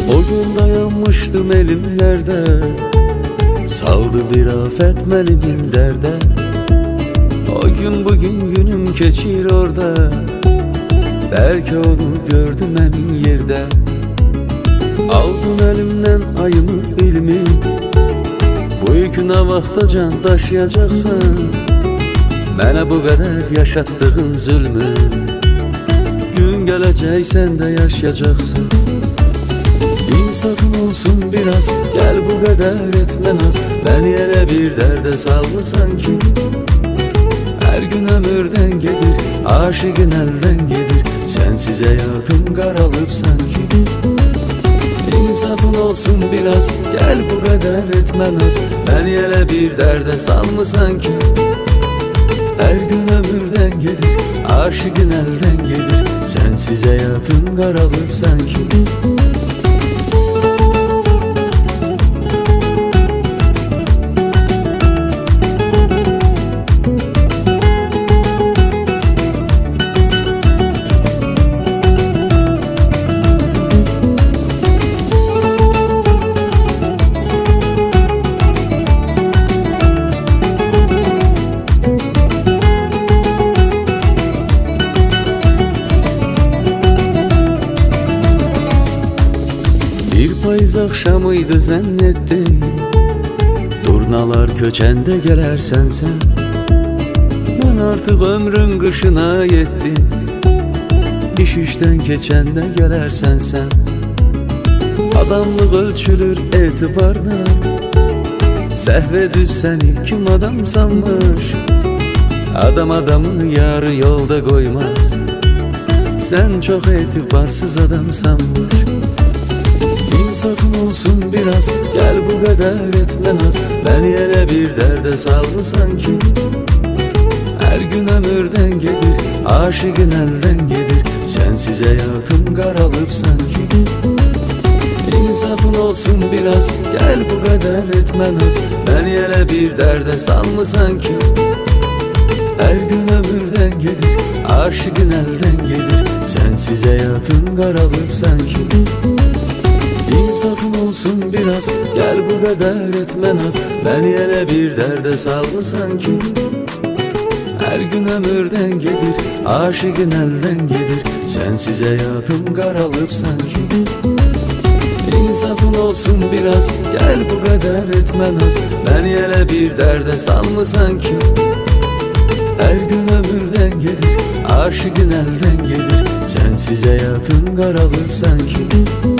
O gün dayanmıştım elimlerde, saldı bir afet menimin derde. O gün bugün günüm keçir orada, belki onu gördüm emin yerde. Aldın elimden ayımı ilmi, bu yükü ne vaxtacan daşıyacaksan, mənə bu kadar yaşattığın zulmü, gün gelecek sen de yaşayacaksın. İnsafın olsun biraz, gel bu kadar etme naz. Beni ele bir derde salmışsan ki, her gün ömürden gelir, aşığın elden gelir. Sensiz hayatım karalıp sanki. İnsafın olsun biraz, gel bu kadar etme naz. Beni ele bir derde salmışsan ki, her gün ömürden gelir, aşığın elden gelir. Sensiz hayatım karalıp sanki. Bir payız akşamıydı zannettim, durnalar köçende gelersen sen. Ben artık ömrün kışına yettim, iş işten keçende gelersen sen. Adamlık ölçülür etibarla, sehvedip seni kim adam sanmış. Adam adamı yarı yolda koymaz, sen çok etibarsız adam sanmış. İnsafın olsun biraz, gel bu kadar etme naz. Beni ele bir derde salmışsan ki, her gün ömürden gelir, aşığın elden gelir. Sensiz hayatım karalıp sanki. İnsafın olsun biraz, gel bu kadar etme naz. Beni ele bir derde salmışsan ki, her gün ömürden gelir, aşığın elden gelir. Sensiz hayatım karalıp sanki. İnsafın olsun biraz, gel bu kadar etme naz. Beni ele bir derde salmışsan ki, her gün ömürden gelir, aşığın elden gelir. Sensiz hayatım karalıp sanki. İnsafın olsun biraz, gel bu kadar etme naz. Beni ele bir derde salmışsan ki, her gün ömürden gelir, aşığın elden gelir. Sensiz hayatım karalıp sanki.